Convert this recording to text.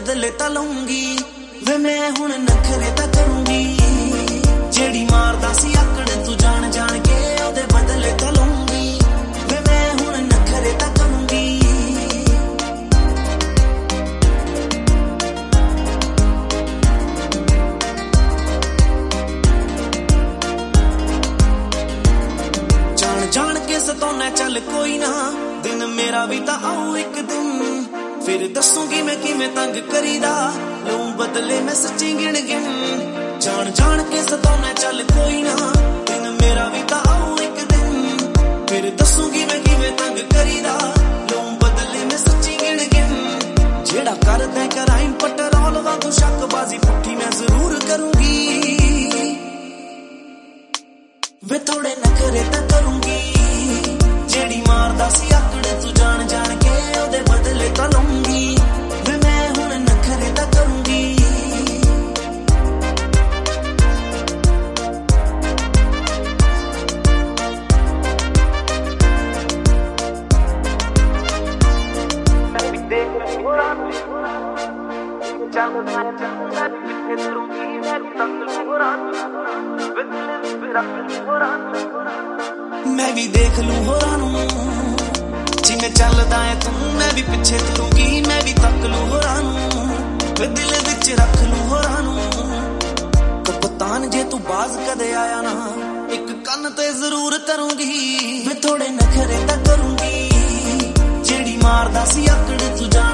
बदले तां लूंगी वे मैं हुण नखरे तां करूंगी जेड़ी मारदा सी आकड़ तू जान जान के ओदे बदले तां लूंगी वे मैं हुण नखरे तां करूंगी जान जान के सताउणा चल कोई ना दिन मेरा भी तां आऊ एक दिन फिर दसूंगी मैं किवें तंग करीदा लूं बदले मैं सच्ची गिण गिण जान जान के सताउणा चल कोई ना दिन मेरा भी तां आऊ एक दिन फिर दसूंगी मैं किवें तंग करीदा लूं बदले मैं सच्ची गिण गिण जेड़ा करदा कराइम पटरोल वांगू शकबाजी पुट्ठी मैं जरूर करूंगी वे थोड़े नखरे तां करूंगी जेड़ी मारदा सी आकड़ तू जान जान के ओदे बदले तां लूंगी वे मैं हुण नखरे तां करूंगी मैं भी देख लूं होरां नूं जिवें चलदा है तू मैं भी पिछे तुरूंगी मैं भी तक लूं होरां नूं वे दिल विच रख लूं होरां नूं कप्तान जे तू बाज कदे आया ना एक कन ते जरूर करूंगी वे थोड़े नखरे तां करूंगी जेड़ी मारदा सी आकड़ तू जान